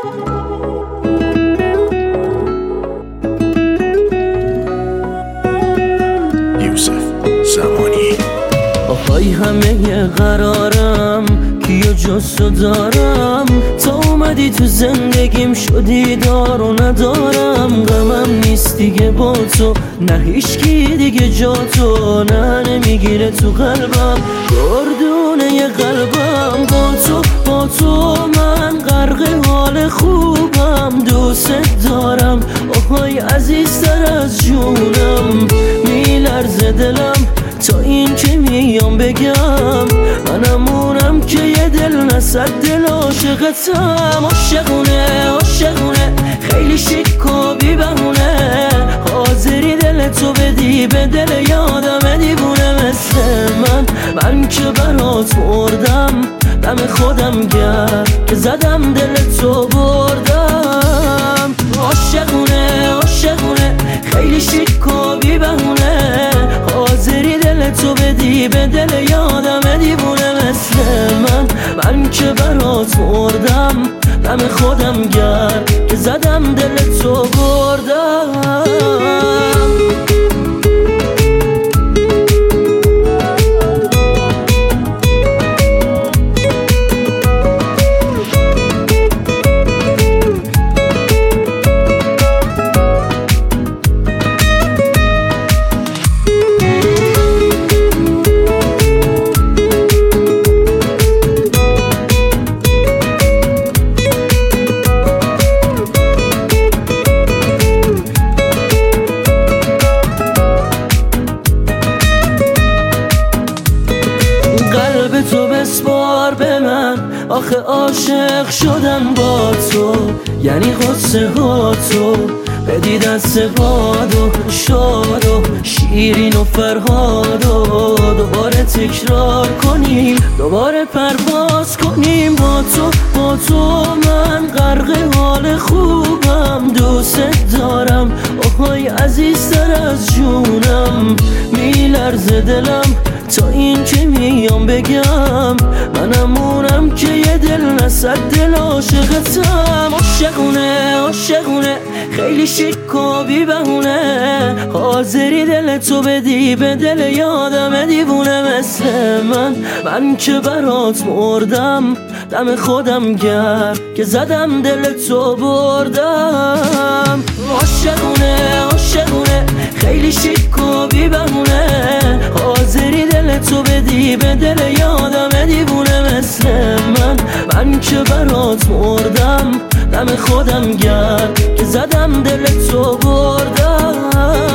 آهای همه قرارم کیو جز تو دارم، تا اومدی تو زندگیم شدی دار و ندارم. غمم نیست دیگه با تو، نه هیچکی دیگه جا تو، نه نمیگیره تو قلبم گردونه قلبم. با تو من غرق حال خوبم، دوست دارم آهای عزیزتر از جونم. میلرزه دلم تا این که میام بگم، منمونم که یه دل نصد دل عاشقتم. عاشقونه خیلی شیک و بی بهونه، حاضری دل تو بدی به دل یادم دیوونه مثل من که برات مردم، دم خودم گرد که زدم دل تو بردم. عاشقونه خیلی شیک و بی بهونه، حاضری دل تو بدی به دل یادم دیوونه مثل من که برات مردم، دم خودم گرد که زدم دل تو بردم. قلب تو بسپار به من، آخه عاشق شدم با تو، یعنی قصه ها تو بدی دست باد و شاد و شیرین و فرهاد و دوباره تکرار کنیم، دوباره پرواز کنیم. با تو من غرق حال خوبم، دوست دارم آهای عزیزتر از جونم. میلرزه دلم تا این که میام بگم، منمونم که یه دل نصد دل عاشقتم. عاشقونه خیلی شیک و بی بهونه، حاضری دل تو بدی به دل یادم دیوونه مثل من که برات مردم، دم خودم گرد که زدم دل تو بردم. عاشقونه خیلی شیک و بی بهونه، حاضری دل تو بدی به دل یادم دیوونه مثل من که برات مردم، دم خودم گرد که زدم دل تو بردم.